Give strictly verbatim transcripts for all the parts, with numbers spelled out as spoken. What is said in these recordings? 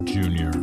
Junior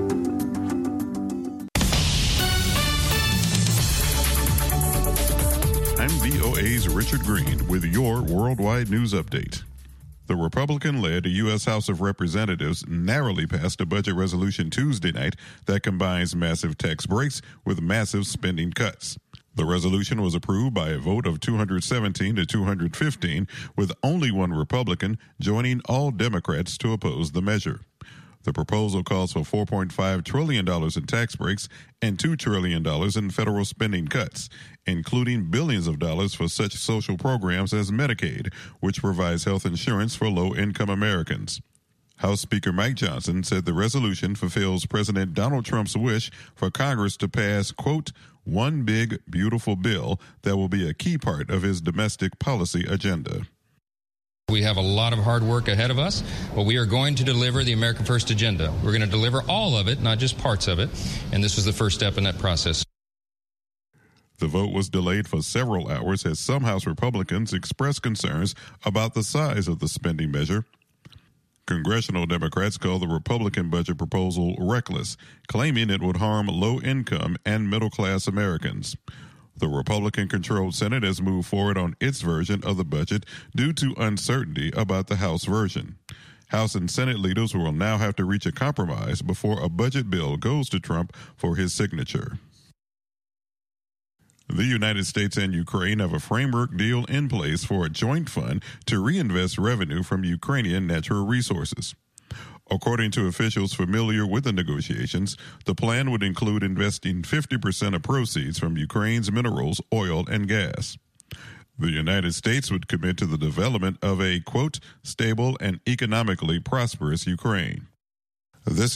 I'm V O A's Richard Green with your Worldwide News Update. The Republican-led U S House of Representatives narrowly passed a budget resolution Tuesday night that combines massive tax breaks with massive spending cuts. The resolution was approved by a vote of two hundred seventeen to two hundred fifteen, with only one Republican joining all Democrats to oppose the measure. The proposal calls for four point five trillion dollars in tax breaks and two trillion dollars in federal spending cuts, including billions of dollars for such social programs as Medicaid, which provides health insurance for low-income Americans. House Speaker Mike Johnson said the resolution fulfills President Donald Trump's wish for Congress to pass, quote, one big, beautiful bill that will be a key part of his domestic policy agenda. We have a lot of hard work ahead of us, but we are going to deliver the America First agenda. We're going to deliver all of it, not just parts of it, and this was the first step in that process. The vote was delayed for several hours as some House Republicans expressed concerns about the size of the spending measure. Congressional Democrats called the Republican budget proposal reckless, claiming it would harm low-income and middle-class Americans. The Republican-controlled Senate has moved forward on its version of the budget due to uncertainty about the House version. House and Senate leaders will now have to reach a compromise before a budget bill goes to Trump for his signature. The United States and Ukraine have a framework deal in place for a joint fund to reinvest revenue from Ukrainian natural resources. According to officials familiar with the negotiations, the plan would include investing fifty percent of proceeds from Ukraine's minerals, oil, and gas. The United States would commit to the development of a, quote, stable and economically prosperous Ukraine. This